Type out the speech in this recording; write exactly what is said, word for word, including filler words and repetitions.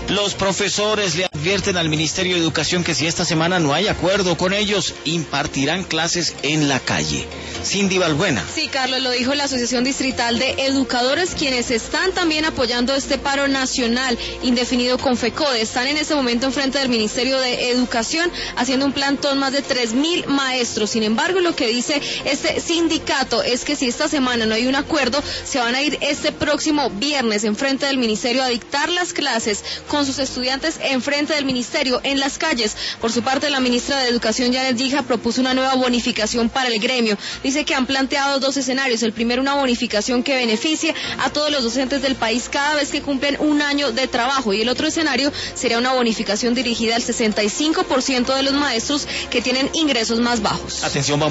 Los profesores le advierten al Ministerio de Educación que si esta semana no hay acuerdo con ellos, impartirán clases en la calle. Cindy Balbuena. Sí, Carlos, lo dijo la Asociación Distrital de Educadores, quienes están también apoyando este paro nacional indefinido con FECODE. Están en este momento enfrente del Ministerio de Educación haciendo un plantón más de tres mil maestros. Sin embargo, lo que dice este sindicato es que si esta semana no hay un acuerdo, se van a ir este próximo viernes enfrente del Ministerio a dictar las clases con sus estudiantes enfrente del Ministerio en las calles. Por su parte, la ministra de Educación, Janet Guija, propuso una nueva bonificación para el gremio. Dice que han planteado dos escenarios. El primero, una bonificación que beneficie a todos los docentes del país cada vez que cumplen un año de trabajo. Y el otro escenario sería una bonificación dirigida al sesenta y cinco por ciento de los maestros que tienen ingresos más bajos. Atención, vamos.